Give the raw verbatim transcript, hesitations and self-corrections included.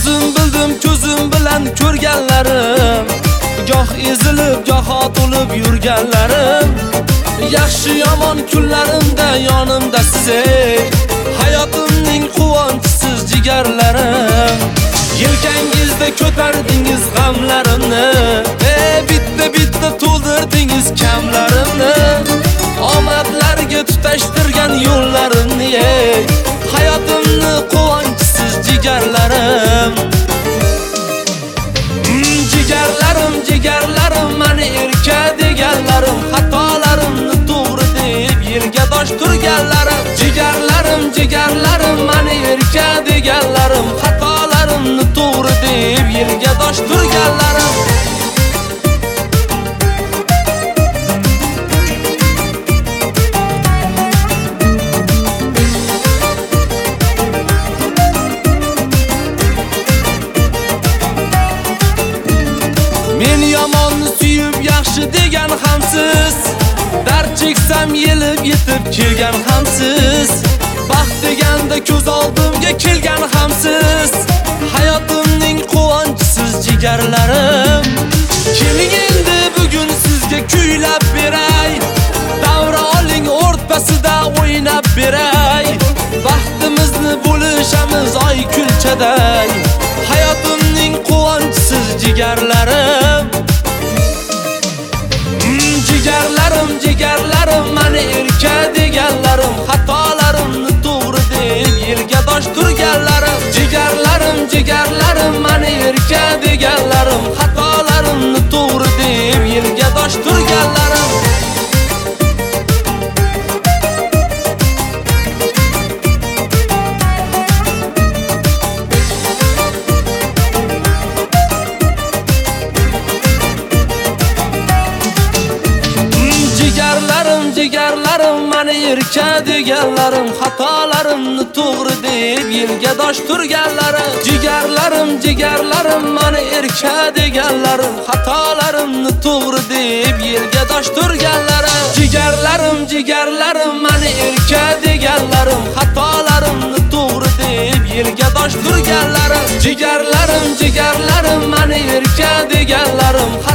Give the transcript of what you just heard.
O'zim bildim ko'zim bilan ko'rganlarim, goh ezilib goh otulib yurganlarim. Yaxshi yomon kunlarimda yonimda siz ey, hayotimning quvonchisiz jigarlarim. Yelkangizda ko'tardingiz g'amlarimni, ey bitta bitta to'ldirdingiz kamlarimni. Omadlarga tutashtirgan yo'llarimni ey, hayotimni quvonchisiz jigarlarim. Hmm, jigarlarim, jigarlarim, mani erka deganlarim, xatolarimni to'g'ri deb yerga dosh turganlarim. Jigarlarim, jigarlarim, mani erka deganlarim, xatolarimni to'g'ri deb yerga dosh turganlarim. Men yomonni suyib yaxshi degan hamsiz, dard cheksam yelib yetib kelgan hamsiz. Baxt deganda ko'z oldimga kelgan hamsiz, hayotimning quvonchisiz jigarlarim. Keling endi bugun sizga kuylab beray, davra oling o'rtasida o'ynab beray. Baxtimizni bo'lishamiz oy kulchaday, hayotimning quvonchisiz jigarlarim. Hmm, jigarlarim, jigarlarim, mani erka deganlarim, xatolarimni to'g'ri deb yerga dosh turganlarim. Jigarlarim, jigarlarim, mani erka deganlarim, xatolarimni to'g'ri deb yerga dosh turganlarim. Jigarlarim, jigarlarim, mani erka deganlarim, xatolarimni to'g'ri deb yerga dosh turganlarim. Jigarlarim, jigarlarim, mani erka deganlarim, xatolarimni to'g'ri deb yerga dosh turganlarim. Jigarlarim, jigarlarim, mani erka deganlarim, xatolarimni to'g'ri deb yerga dosh turganlarim. Jigarlarim, jigarlarim, mani erka deganlarim,